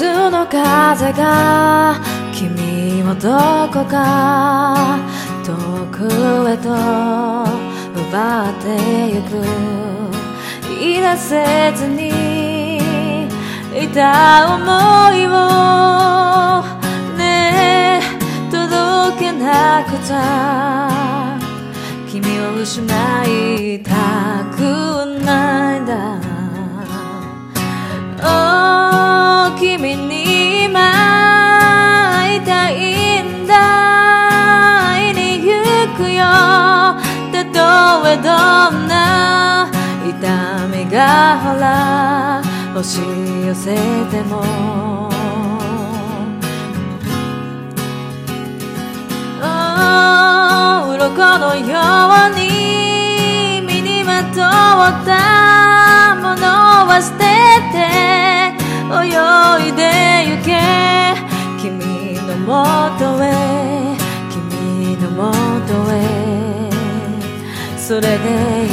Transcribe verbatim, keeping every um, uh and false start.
夏の風が君をどこか遠くへと奪ってゆく、言い出せずにいた想いをねえ届けなくちゃ、君を失いたくないんだ。Oh 君に今会いたいんだ、会いに行くよ、たとえどんな痛みがほら押し寄せても、oh 鱗のように身にまとったものは捨てて泳いでゆけ、君のもとへ君のもとへ、それでい